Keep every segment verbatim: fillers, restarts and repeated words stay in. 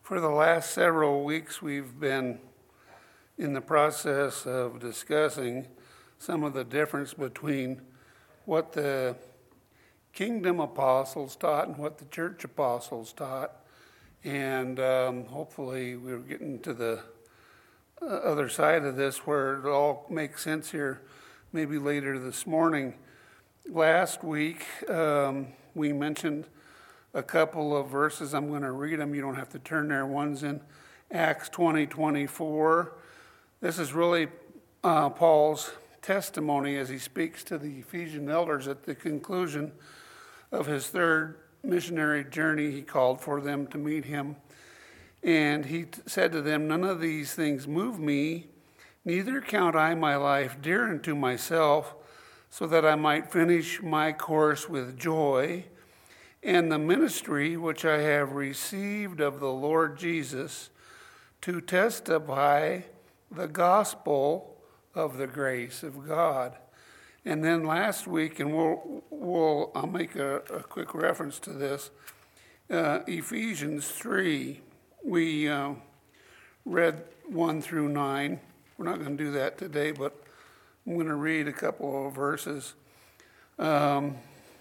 For the last several weeks, we've been in the process of discussing some of the difference between what the kingdom apostles taught and what the church apostles taught. And um, hopefully we're getting to the uh, other side of this where it all makes sense here, maybe later this morning. Last week, um, we mentioned a couple of verses. I'm going to read them. You don't have to turn there. One's in Acts twenty twenty-four. This is really uh, Paul's testimony as he speaks to the Ephesian elders at the conclusion of his third missionary journey. He called for them to meet him. And he t- said to them, "None of these things move me, neither count I my life dear unto myself, so that I might finish my course with joy, and the ministry which I have received of the Lord Jesus, to testify the gospel of the grace of God." And then last week, and we'll, we'll I'll make a, a quick reference to this, uh, Ephesians three, we uh, read one through nine. We're not going to do that today, but I'm going to read a couple of verses. Um,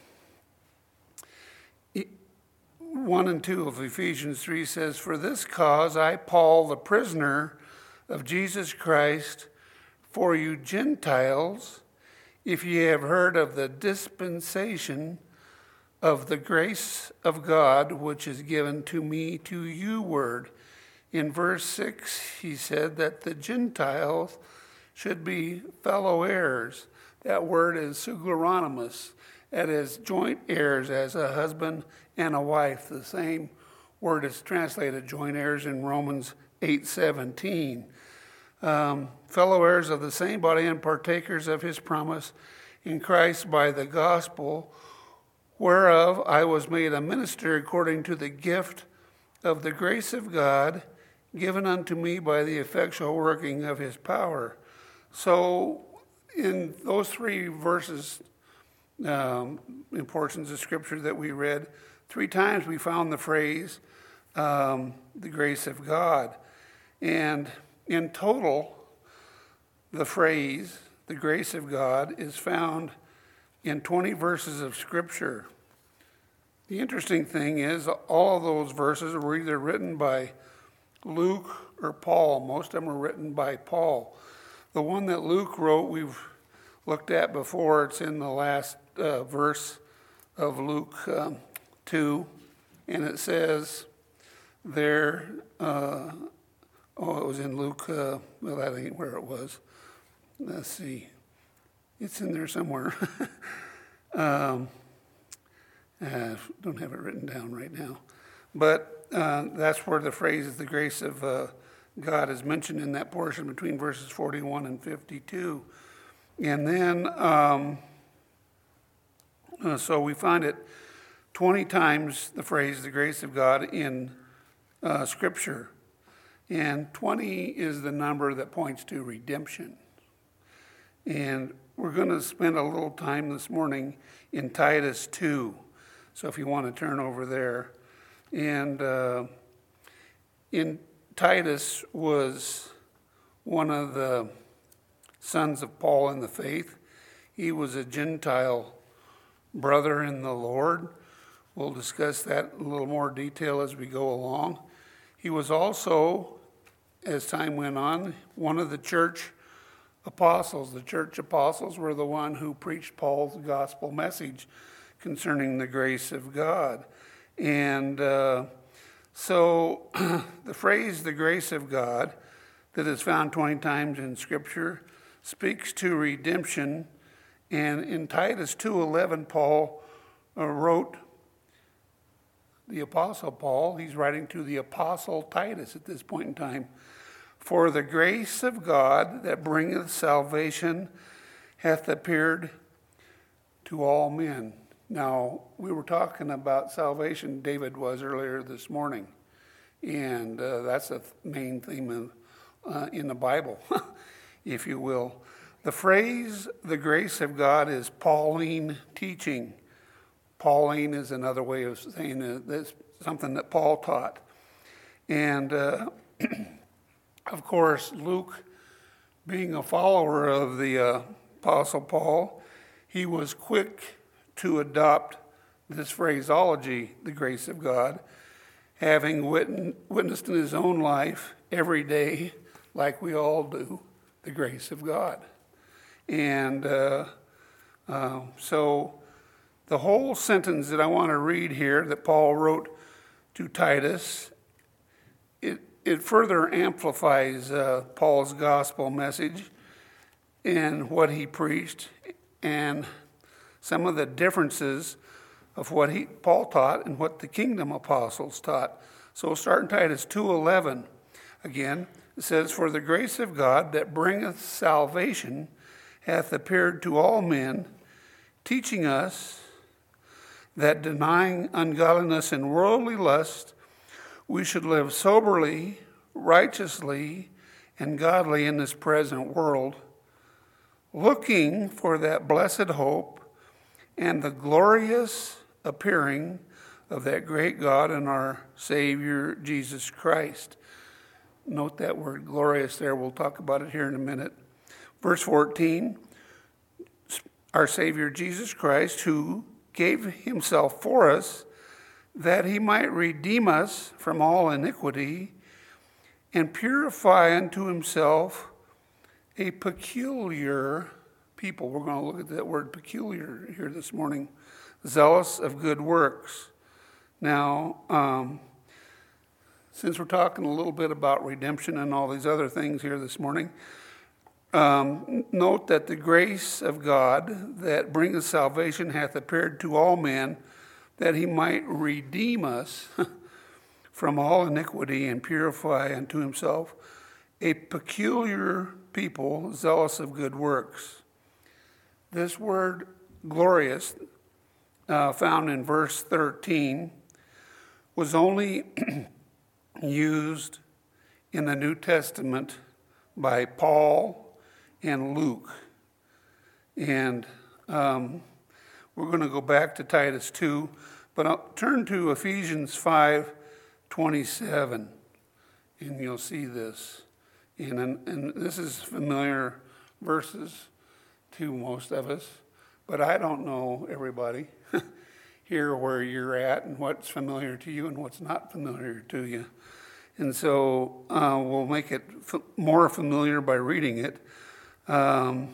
one and two of Ephesians three says, "For this cause I, Paul, the prisoner of Jesus Christ, for you Gentiles, if ye have heard of the dispensation of the grace of God, which is given to me to you word." In verse six, he said that the Gentiles should be fellow heirs. That word is sugloronimus. That is joint heirs as a husband and a wife. The same word is translated joint heirs in Romans eight seventeen. Um, fellow heirs of the same body and partakers of his promise in Christ by the gospel, whereof I was made a minister according to the gift of the grace of God, given unto me by the effectual working of his power. So in those three verses, um, in portions of scripture that we read, three times we found the phrase, um, the grace of God. And in total, the phrase, the grace of God, is found in twenty verses of Scripture. The interesting thing is, all of those verses were either written by Luke or Paul. Most of them were written by Paul. The one that Luke wrote, we've looked at before. It's in the last uh, verse of Luke um, two, and it says there, uh, Oh, it was in Luke, uh, well, that ain't where it was. Let's see. It's in there somewhere. um, I don't have it written down right now. But uh, that's where the phrase, the grace of uh, God, is mentioned in that portion between verses forty-one and fifty-two. And then, um, uh, so we find it twenty times, the phrase, the grace of God, in uh, Scripture. And twenty is the number that points to redemption. And we're going to spend a little time this morning in Titus two. So if you want to turn over there. And uh, in Titus was one of the sons of Paul in the faith. He was a Gentile brother in the Lord. We'll discuss that in a little more detail as we go along. He was also, as time went on, one of the church apostles. The church apostles were the one who preached Paul's gospel message concerning the grace of God. And uh, so the phrase, the grace of God, that is found twenty times in Scripture, speaks to redemption. And in Titus two eleven, Paul uh, wrote, the Apostle Paul, he's writing to the Apostle Titus at this point in time, "For the grace of God that bringeth salvation hath appeared to all men." Now, we were talking about salvation, David was earlier this morning, and uh, that's a main theme of, uh, in the Bible, if you will. The phrase, the grace of God, is Pauline teaching. Pauline is another way of saying it. That's something that Paul taught. And uh, of course, Luke, being a follower of the uh, Apostle Paul, he was quick to adopt this phraseology, the grace of God, having wit- witnessed in his own life every day, like we all do, the grace of God. And uh, uh, so the whole sentence that I want to read here that Paul wrote to Titus, it, it further amplifies uh, Paul's gospel message and what he preached and some of the differences of what he, Paul taught and what the kingdom apostles taught. So we'll start in Titus two eleven. Again, it says, "For the grace of God that bringeth salvation hath appeared to all men, teaching us that denying ungodliness and worldly lust, we should live soberly, righteously, and godly in this present world, looking for that blessed hope and the glorious appearing of that great God and our Savior, Jesus Christ." Note that word glorious there. We'll talk about it here in a minute. Verse fourteen, "Our Savior, Jesus Christ, who gave himself for us, that he might redeem us from all iniquity and purify unto himself a peculiar people." We're going to look at that word peculiar here this morning. "Zealous of good works." Now, um, since we're talking a little bit about redemption and all these other things here this morning, um, note that the grace of God that bringeth salvation hath appeared to all men, that he might redeem us from all iniquity and purify unto himself a peculiar people, zealous of good works. This word glorious, uh, found in verse thirteen, was only used in the New Testament by Paul and Luke. And um, we're going to go back to Titus two, but I'll turn to Ephesians five twenty-seven, and you'll see this. And, and this is familiar verses to most of us, but I don't know everybody here where you're at and what's familiar to you and what's not familiar to you. And so uh, we'll make it f- more familiar by reading it. Um,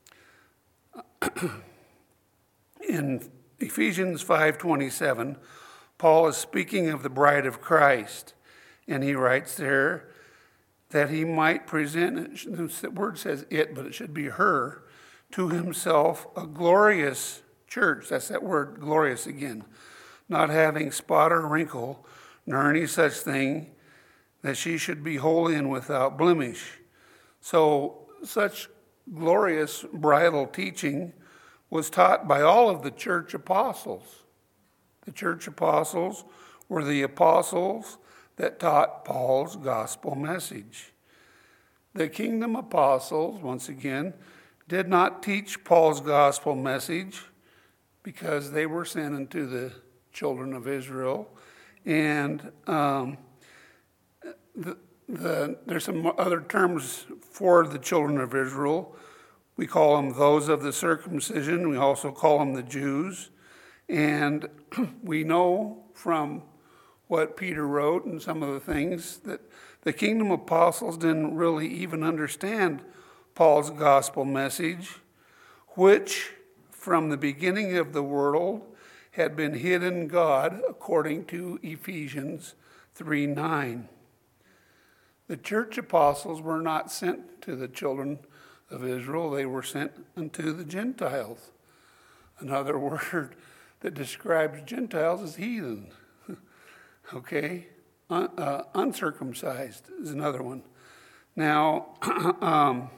in Ephesians five twenty-seven, Paul is speaking of the bride of Christ, and he writes there that he might present, the word says it, but it should be her, to himself a glorious church. That's that word glorious again. Not having spot or wrinkle, nor any such thing, that she should be holy and without blemish. So such glorious bridal teaching was taught by all of the church apostles. The church apostles were the apostles that taught Paul's gospel message. The kingdom apostles, once again, did not teach Paul's gospel message because they were sent into the children of Israel. And um, the, the, there's some other terms for the children of Israel. We call them those of the circumcision. We also call them the Jews. And we know from what Peter wrote and some of the things that the kingdom apostles didn't really even understand Paul's gospel message, which from the beginning of the world had been hid in God, according to Ephesians three nine. The church apostles were not sent to the children of Israel. They were sent unto the Gentiles. Another word that describes Gentiles is heathen. Okay? Un- uh, uncircumcised is another one. Now, um,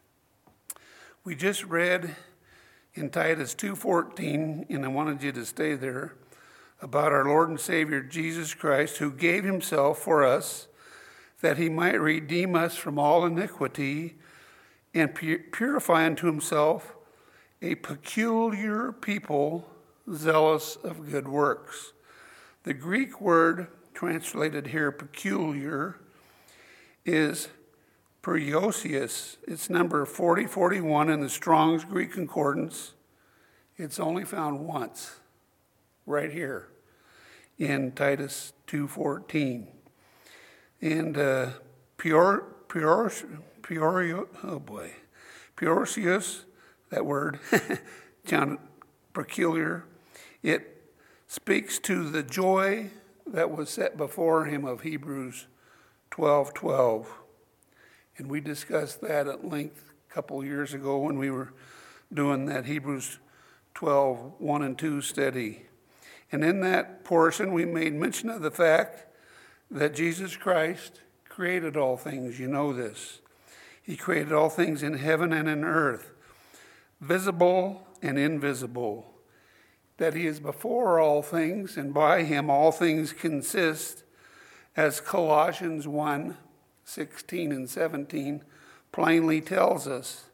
we just read in Titus two fourteen, and I wanted you to stay there, about our Lord and Savior Jesus Christ, who gave himself for us that he might redeem us from all iniquity and pu- purify unto himself a peculiar people zealous of good works. The Greek word translated here peculiar, is periosius. It's number forty forty-one in the Strong's Greek Concordance. It's only found once, right here, in Titus two fourteen. And uh, Pior, Pior, Piorio, oh boy, Periosius, that word, sounded peculiar. It speaks to the joy that was set before him of Hebrews twelve twelve. And we discussed that at length a couple years ago when we were doing that Hebrews twelve one and two study. And in that portion, we made mention of the fact that Jesus Christ created all things. You know this. He created all things in heaven and in earth, visible and invisible. That he is before all things, and by him all things consist, as Colossians one sixteen and seventeen plainly tells us.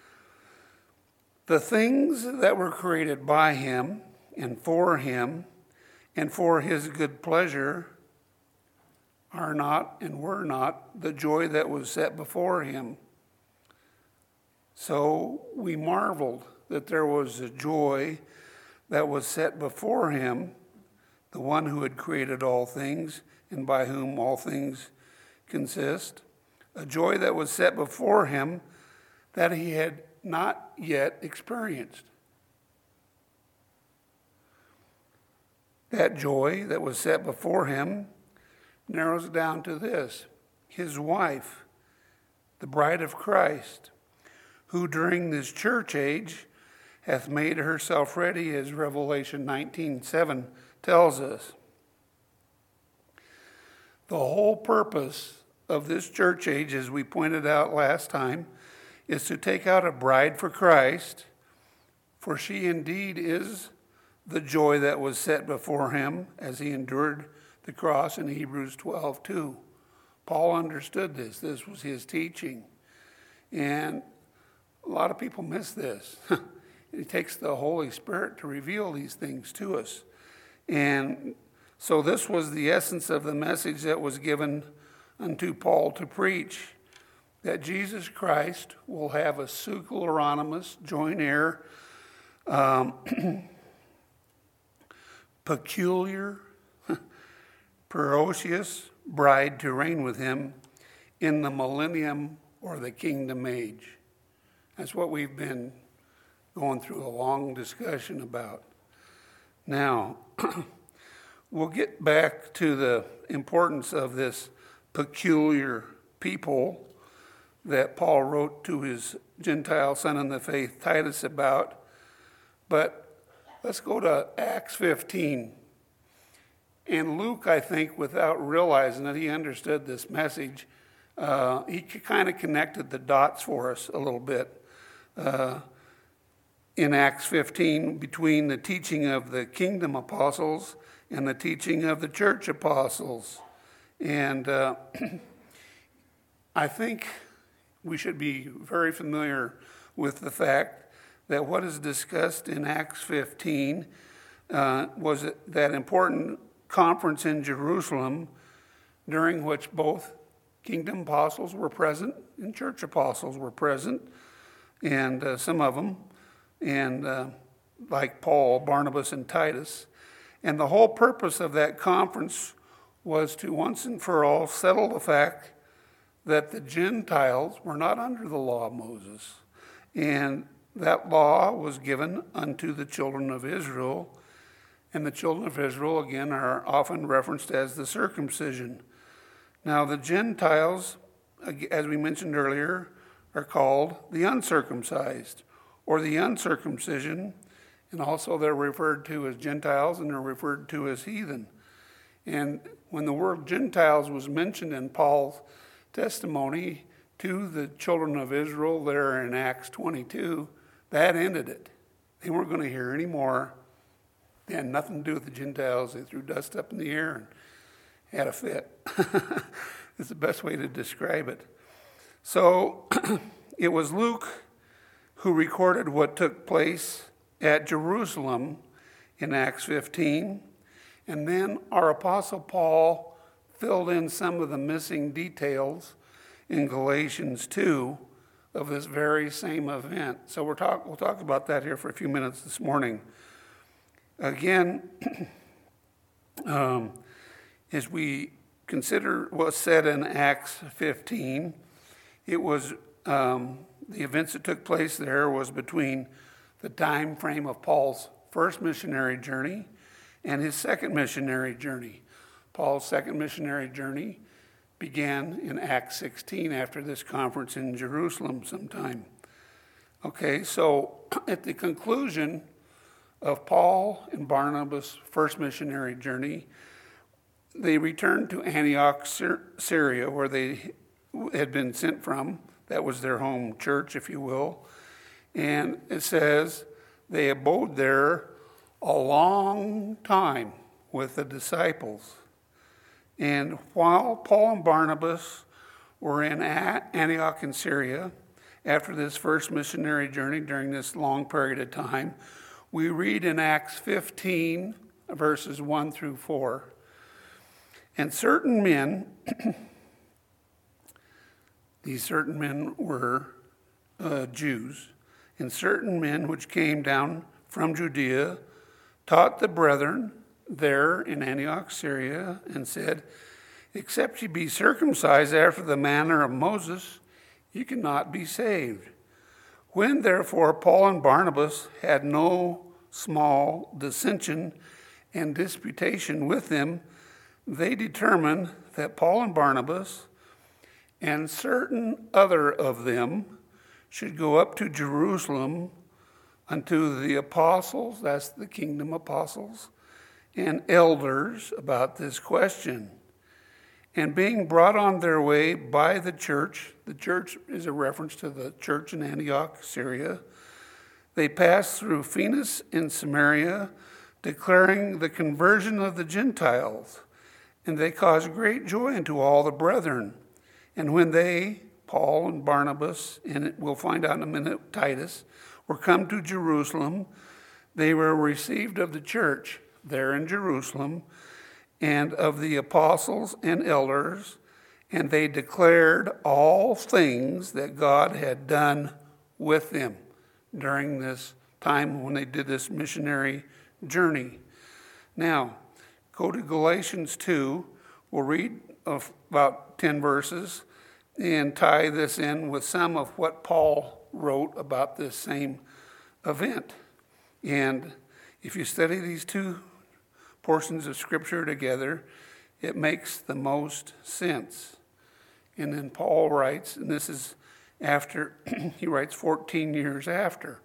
The things that were created by him and for him and for his good pleasure are not and were not the joy that was set before him. So we marveled that there was a joy that was set before him, the one who had created all things and by whom all things consist, a joy that was set before him that he had not yet experienced. That joy that was set before him narrows down to this: his wife, the bride of Christ, who during this church age hath made herself ready, as Revelation nineteen seven tells us. The whole purpose of this church age, as we pointed out last time, is to take out a bride for Christ, for she indeed is the joy that was set before him as he endured the cross in Hebrews twelve two. Paul understood this. This was his teaching. And a lot of people miss this. It takes the Holy Spirit to reveal these things to us. And so this was the essence of the message that was given unto Paul to preach, that Jesus Christ will have a superanonymous, joint heir, um, peculiar, Periosius bride to reign with him in the millennium or the kingdom age. That's what we've been going through a long discussion about. Now, we'll get back to the importance of this peculiar people that Paul wrote to his Gentile son in the faith, Titus, about. But let's go to Acts fifteen. And Luke, I think, without realizing that he understood this message, uh, he kind of connected the dots for us a little bit. Uh, in Acts fifteen, between the teaching of the kingdom apostles and the teaching of the church apostles. And uh, I think we should be very familiar with the fact that what is discussed in Acts fifteen uh, was that important conference in Jerusalem, during which both kingdom apostles were present and church apostles were present, and uh, some of them, and uh, like Paul, Barnabas, and Titus. And the whole purpose of that conference was to once and for all settle the fact that the Gentiles were not under the law of Moses. And that law was given unto the children of Israel. And the children of Israel, again, are often referenced as the circumcision. Now, the Gentiles, as we mentioned earlier, are called the uncircumcised, or the uncircumcision, and also they're referred to as Gentiles and they're referred to as heathen. And when the word Gentiles was mentioned in Paul's testimony to the children of Israel there in Acts twenty-two, that ended it. They weren't going to hear any more. They had nothing to do with the Gentiles. They threw dust up in the air and had a fit. It's the best way to describe it. So it was Luke who recorded what took place at Jerusalem in Acts fifteen. And then our Apostle Paul filled in some of the missing details in Galatians two of this very same event. So we're talk, we'll talk about that here for a few minutes this morning. Again, um, as we consider what's said in Acts fifteen, it was um, the events that took place there was between the time frame of Paul's first missionary journey and his second missionary journey. Paul's second missionary journey began in Acts sixteen after this conference in Jerusalem sometime. Okay, so at the conclusion of Paul and Barnabas' first missionary journey, they returned to Antioch, Syria, where they had been sent from. That was their home church, if you will. And it says they abode there a long time with the disciples. And while Paul and Barnabas were in Antioch in Syria, after this first missionary journey during this long period of time, we read in Acts fifteen, verses one through four, and certain men, these certain men were uh, Jews, and certain men which came down from Judea taught the brethren there in Antioch, Syria, and said, except ye be circumcised after the manner of Moses, ye cannot be saved. When therefore Paul and Barnabas had no small dissension and disputation with them, they determined that Paul and Barnabas and certain other of them should go up to Jerusalem unto the apostles, that's the kingdom apostles, and elders about this question. And being brought on their way by the church, the church is a reference to the church in Antioch, Syria, they passed through Phoenix and Samaria, declaring the conversion of the Gentiles. And they caused great joy unto all the brethren. And when they, Paul and Barnabas, and we'll find out in a minute, Titus, were come to Jerusalem, they were received of the church there in Jerusalem, and of the apostles and elders, and they declared all things that God had done with them during this time when they did this missionary journey. Now, go to Galatians two. We'll read about ten verses and tie this in with some of what Paul wrote about this same event. And if you study these two portions of Scripture together, it makes the most sense. And then Paul writes, and this is after, he writes fourteen years after.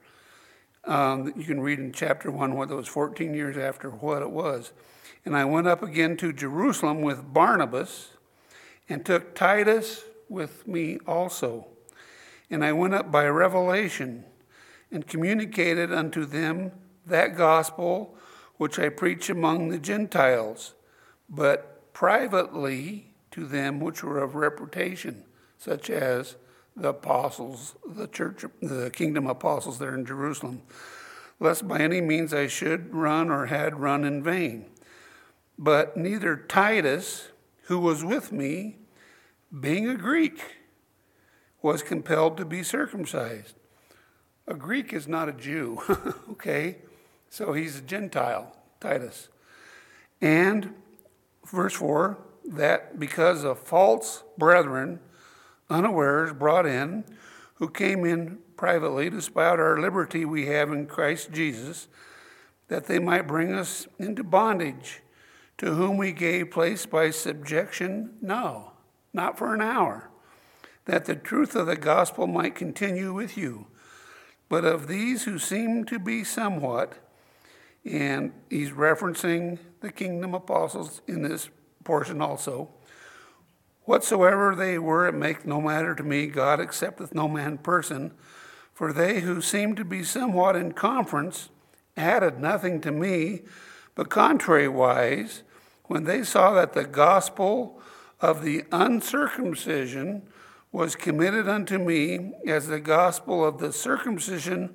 Um, you can read in chapter one what it was fourteen years after what it was. And I went up again to Jerusalem with Barnabas and took Titus with me also. And I went up by revelation and communicated unto them that gospel which I preach among the Gentiles, but privately to them which were of reputation, such as the apostles, the church, the kingdom apostles there in Jerusalem, lest by any means I should run or had run in vain. But neither Titus, who was with me, being a Greek, was compelled to be circumcised. A Greek is not a Jew, okay? So he's a Gentile, Titus. And, verse four, that because of false brethren, unawares brought in, who came in privately to spy out our liberty we have in Christ Jesus, that they might bring us into bondage, to whom we gave place by subjection, no, not for an hour, that the truth of the gospel might continue with you. But of these who seem to be somewhat, and he's referencing the kingdom apostles in this portion also, whatsoever they were, it maketh no matter to me. God accepteth no man person. For they who seemed to be somewhat in conference added nothing to me, but contrariwise, when they saw that the gospel of the uncircumcision was committed unto me, as the gospel of the circumcision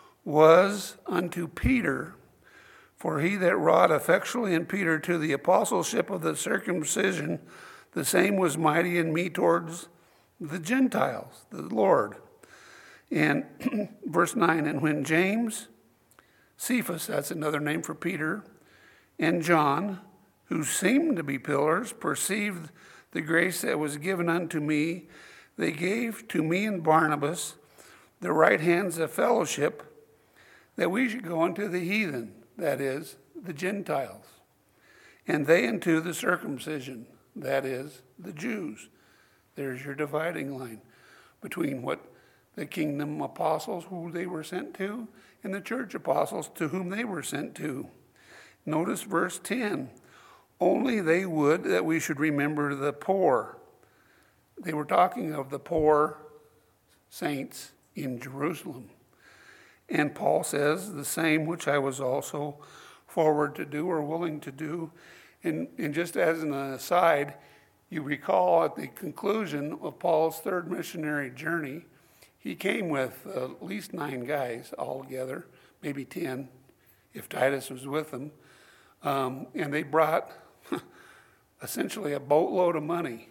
was unto Peter. For he that wrought effectually in Peter to the apostleship of the circumcision the same was mighty in me towards the Gentiles, the Lord. And verse nine, and when James, Cephas, that's another name for Peter, and John, who seemed to be pillars, perceived the grace that was given unto me, they gave to me and Barnabas the right hands of fellowship, that we should go unto the heathen, that is, the Gentiles, and they unto the circumcision, that is, the Jews. There's your dividing line between what the kingdom apostles, who they were sent to, and the church apostles, to whom they were sent to. Notice verse ten. Only they would that we should remember the poor. They were talking of the poor saints in Jerusalem. And Paul says, the same which I was also forward to do or willing to do. And, and just as an aside, you recall at the conclusion of Paul's third missionary journey, he came with at least nine guys altogether, maybe ten, if Titus was with them. Um, and they brought essentially a boatload of money,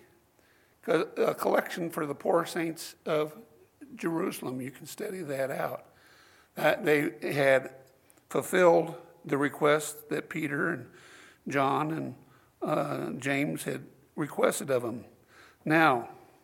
a collection for the poor saints of Jerusalem. You can study that out. That they had fulfilled the request that Peter and John and uh, James had requested of them. Now,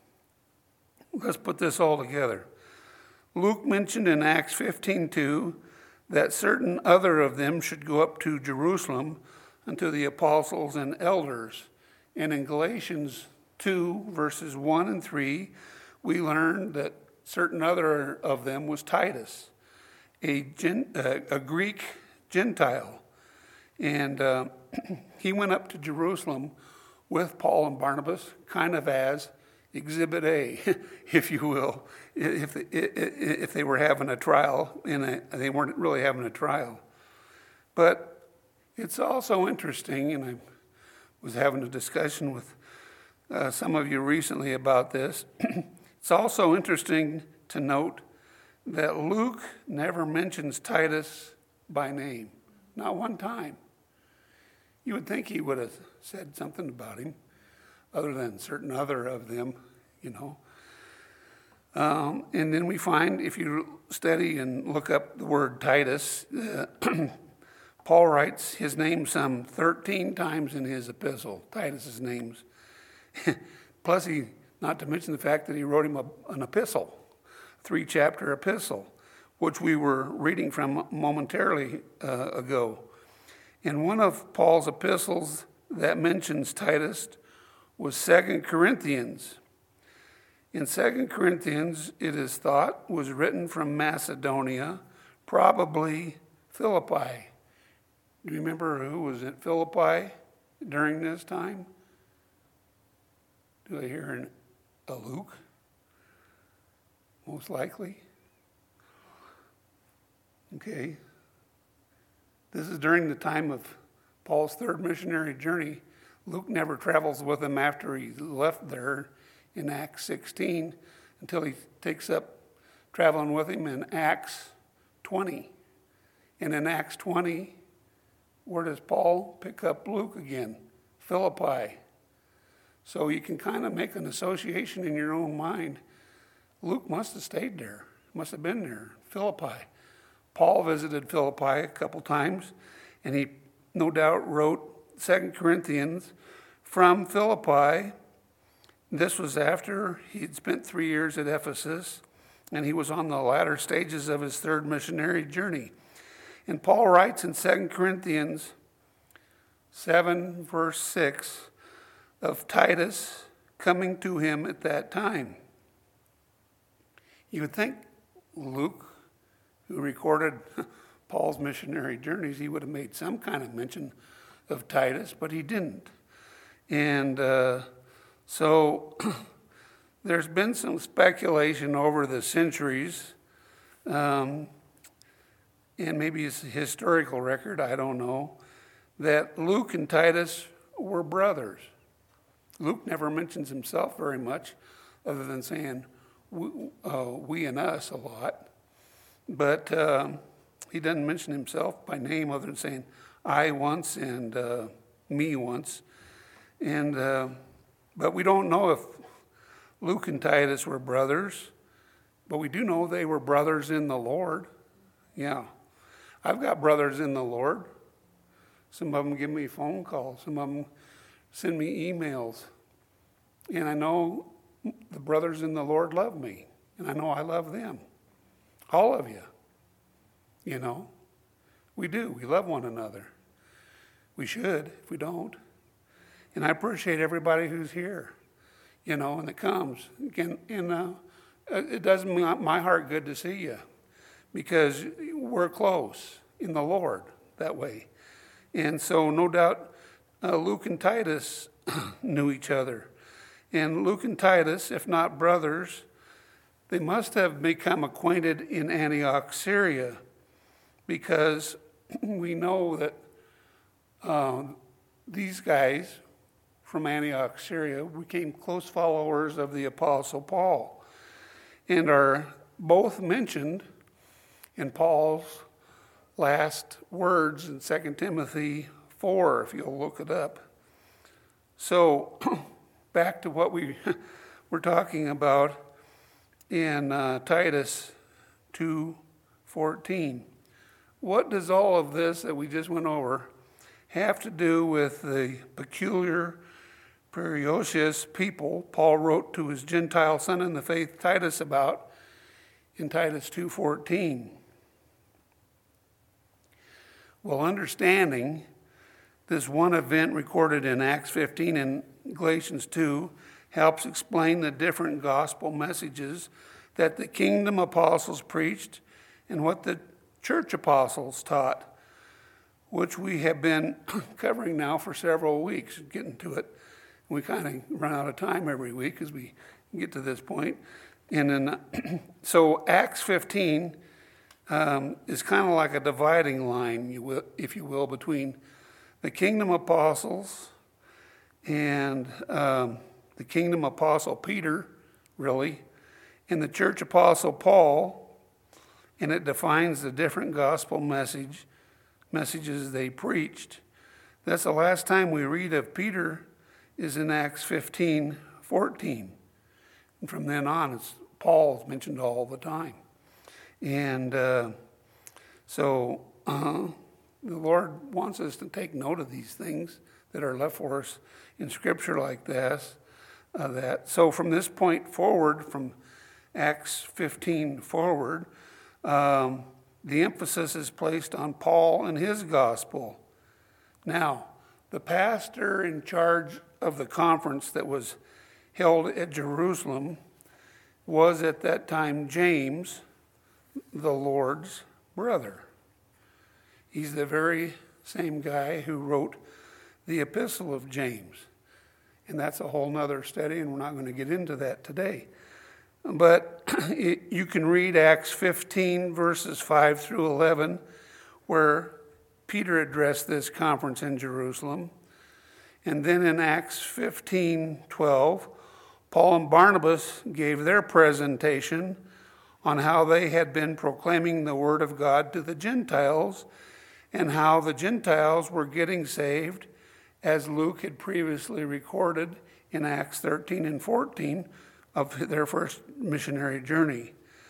let's put this all together. Luke mentioned in Acts fifteen two that certain other of them should go up to Jerusalem unto the apostles and elders. And in Galatians two, verses one and three, we learned that certain other of them was Titus, a, Gen, uh, a Greek Gentile. And uh, he went up to Jerusalem with Paul and Barnabas, kind of as Exhibit A, if you will, if they, if they were having a trial, and they weren't really having a trial. But it's also interesting, and I was having a discussion with uh, some of you recently about this. It's also interesting to note that Luke never mentions Titus by name, not one time. You would think he would have said something about him, other than certain other of them, you know. Um, and then we find, if you study and look up the word Titus, uh, Paul writes his name some thirteen times in his epistle, Titus's names. Plus, he, not to mention the fact that he wrote him a, an epistle, three-chapter epistle, which we were reading from momentarily uh, ago. And one of Paul's epistles that mentions Titus was Second Corinthians. In Second Corinthians, it is thought, was written from Macedonia, probably Philippi. Do you remember who was at Philippi during this time? Do I hear an, a Luke? Most likely. Okay. This is during the time of Paul's third missionary journey. Luke never travels with him after he left there in Acts sixteen until he takes up traveling with him in Acts twenty. And in Acts twenty, where does Paul pick up Luke again? Philippi. So you can kind of make an association in your own mind. Luke must have stayed there, must have been there, Philippi. Paul visited Philippi a couple times, and he no doubt wrote Second Corinthians from Philippi. This was after he'd spent three years at Ephesus, and he was on the latter stages of his third missionary journey. And Paul writes in Second Corinthians seven, verse six, of Titus coming to him at that time. You would think Luke, who recorded Paul's missionary journeys, he would have made some kind of mention of Titus, but he didn't. And uh, so there's been some speculation over the centuries, um, and maybe it's a historical record, I don't know, that Luke and Titus were brothers. Luke never mentions himself very much, other than saying we, uh, we and us a lot. But uh, he doesn't mention himself by name other than saying I once and uh, me once. And uh, But we don't know if Luke and Titus were brothers, but we do know they were brothers in the Lord. Yeah. I've got brothers in the Lord. Some of them give me phone calls. Some of them send me emails. And I know the brothers in the Lord love me. And I know I love them. All of you. You know. We do. We love one another. We should if we don't. And I appreciate everybody who's here. You know, and that comes. And, and uh, it does my heart good to see you. Because we're close in the Lord that way. And so no doubt uh, Luke and Titus knew each other. And Luke and Titus, if not brothers, they must have become acquainted in Antioch, Syria, because we know that uh, these guys from Antioch, Syria, became close followers of the Apostle Paul and are both mentioned in Paul's last words in Second Timothy four, if you'll look it up. So back to what we were talking about in uh, Titus two fourteen. What does all of this that we just went over have to do with the peculiar Periosius people Paul wrote to his Gentile son in the faith Titus about in Titus two fourteen? Well, understanding this one event recorded in Acts fifteen and Galatians two helps explain the different gospel messages that the kingdom apostles preached and what the church apostles taught, which we have been covering now for several weeks, getting to it. We kind of run out of time every week as we get to this point. And then, so Acts fifteen Um, is kind of like a dividing line, you will, if you will, between the kingdom apostles and um, the kingdom apostle Peter, really, and the church apostle Paul, and it defines the different gospel message messages they preached. That's the last time we read of Peter is in Acts fifteen fourteen. And from then on, it's Paul's mentioned all the time. And uh, so uh, the Lord wants us to take note of these things that are left for us in Scripture like this. Uh, that so from this point forward, from Acts fifteen forward, um, the emphasis is placed on Paul and his gospel. Now, the pastor in charge of the conference that was held at Jerusalem was at that time James, the Lord's brother. He's the very same guy who wrote the Epistle of James. And that's a whole nother study, and we're not going to get into that today. But it, you can read Acts fifteen, verses five through eleven, where Peter addressed this conference in Jerusalem. And then in Acts fifteen twelve, Paul and Barnabas gave their presentation on how they had been proclaiming the word of God to the Gentiles and how the Gentiles were getting saved, as Luke had previously recorded in Acts thirteen and fourteen of their first missionary journey.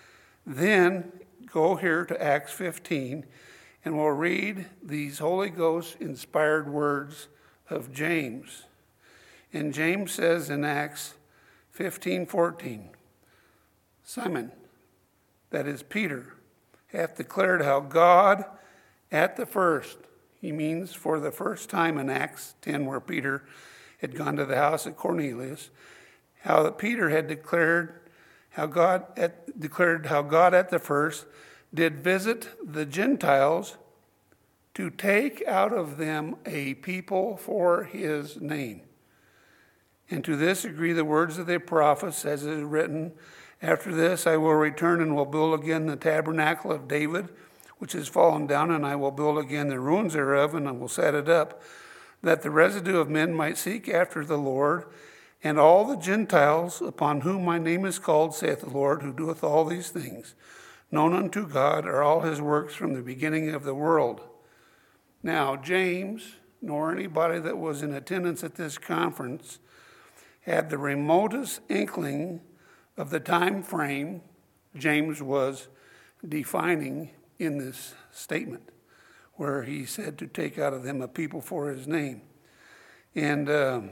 Then go here to Acts fifteen and we'll read these Holy Ghost inspired words of James. And James says in Acts fifteen fourteen, Simon, that is Peter, hath declared how God at the first, he means for the first time in Acts ten, where Peter had gone to the house of Cornelius, how that Peter had declared how God at, declared how God at the first did visit the Gentiles to take out of them a people for his name. And to this agree the words of the prophets, as is written, after this I will return and will build again the tabernacle of David, which is fallen down, and I will build again the ruins thereof, and I will set it up, that the residue of men might seek after the Lord, and all the Gentiles upon whom my name is called, saith the Lord, who doeth all these things. Known unto God are all his works from the beginning of the world. Now, James, nor anybody that was in attendance at this conference, had the remotest inkling of the time frame James was defining in this statement, where he said to take out of them a people for his name. And um,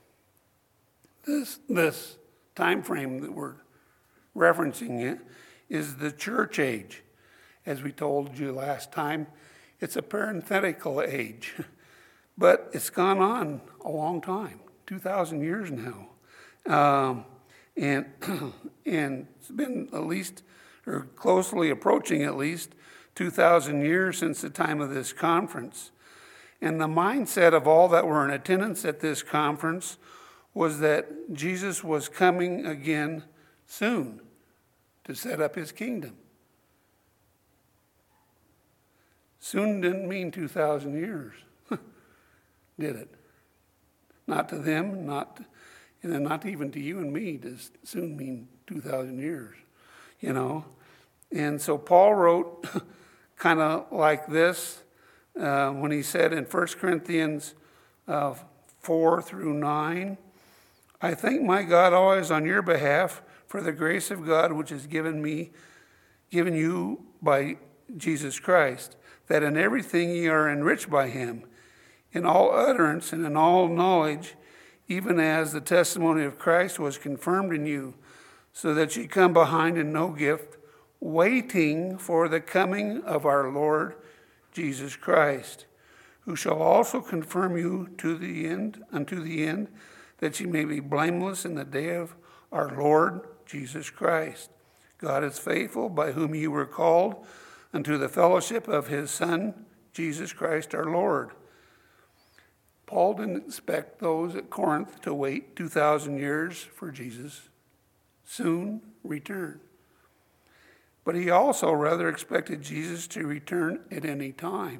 this this time frame that we're referencing it is the church age. As we told you last time, it's a parenthetical age, but it's gone on a long time, two thousand years now. Um, and, and it's been at least, or closely approaching at least, two thousand years since the time of this conference. And the mindset of all that were in attendance at this conference was that Jesus was coming again soon to set up his kingdom. Soon didn't mean two thousand years, did it? Not to them, not, and then not even to you and me does soon mean two thousand years, you know? And so Paul wrote kind of like this uh, when he said in First Corinthians uh, four through nine, I thank my God always on your behalf for the grace of God which is given me, given you by Jesus Christ, that in everything ye are enriched by him, in all utterance and in all knowledge, even as the testimony of Christ was confirmed in you, so that ye come behind in no gift, waiting for the coming of our Lord Jesus Christ, who shall also confirm you to the end, unto the end, that ye may be blameless in the day of our Lord Jesus Christ. God is faithful, by whom you were called unto the fellowship of his Son, Jesus Christ our Lord. Paul didn't expect those at Corinth to wait two thousand years for Jesus' soon return. But he also rather expected Jesus to return at any time.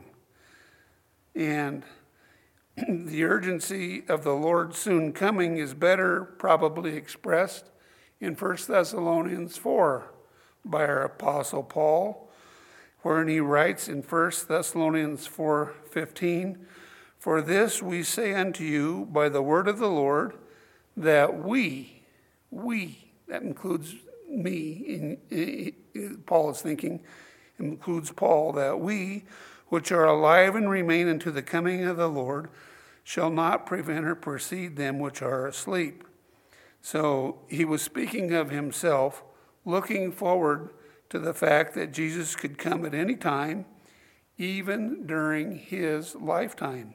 And the urgency of the Lord's soon coming is better probably expressed in First Thessalonians four by our Apostle Paul, wherein he writes in First Thessalonians four fifteen, for this we say unto you by the word of the Lord, that we, we, that includes me, in, in, in, Paul is thinking, includes Paul, that we, which are alive and remain unto the coming of the Lord, shall not prevent or precede them which are asleep. So he was speaking of himself, looking forward to the fact that Jesus could come at any time, even during his lifetime,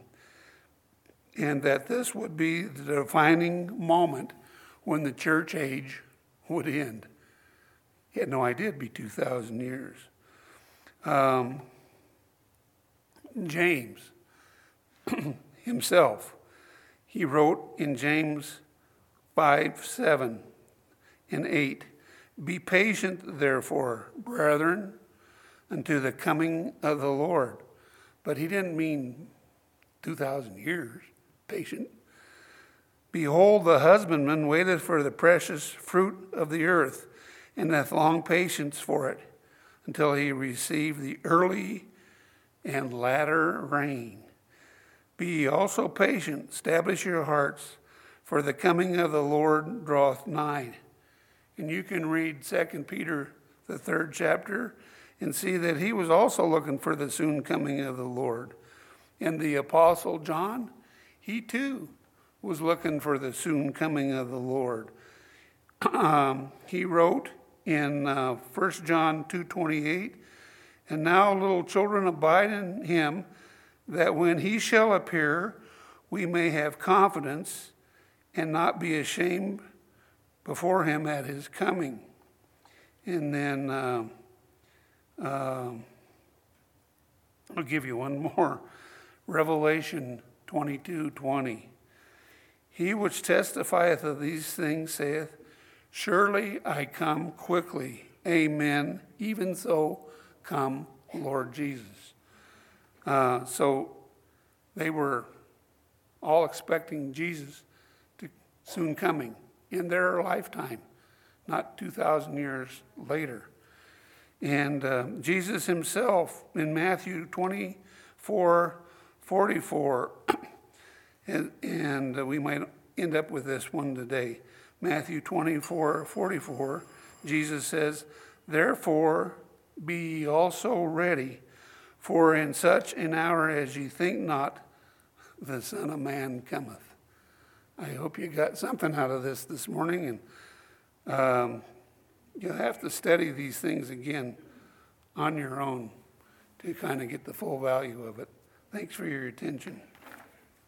and that this would be the defining moment when the church age would end. He had no idea it'd be two thousand years. Um, James himself, he wrote in James five, seven and eight, be patient, therefore, brethren, unto the coming of the Lord. But he didn't mean two thousand years, patient. Behold, the husbandman waiteth for the precious fruit of the earth, and hath long patience for it, until he receive the early and latter rain. Be ye also patient, establish your hearts, for the coming of the Lord draweth nigh. And you can read Second Peter, the third chapter, and see that he was also looking for the soon coming of the Lord. And the Apostle John, he too was looking for the soon coming of the Lord. Um, he wrote in uh, First John two twenty-eight, and now, little children, abide in him, that when he shall appear, we may have confidence and not be ashamed before him at his coming. And then uh, uh, I'll give you one more. Revelation twenty-two twenty. He which testifieth of these things saith, surely I come quickly. Amen. Even so, come, Lord Jesus. Uh, so they were all expecting Jesus to soon coming in their lifetime, not two thousand years later. And uh, Jesus himself in Matthew twenty-four forty-four, and, and we might end up with this one today. Matthew twenty-four forty-four, Jesus says, therefore be ye also ready, for in such an hour as ye think not, the Son of Man cometh. I hope you got something out of this this morning, and um, you'll have to study these things again on your own to kind of get the full value of it. Thanks for your attention.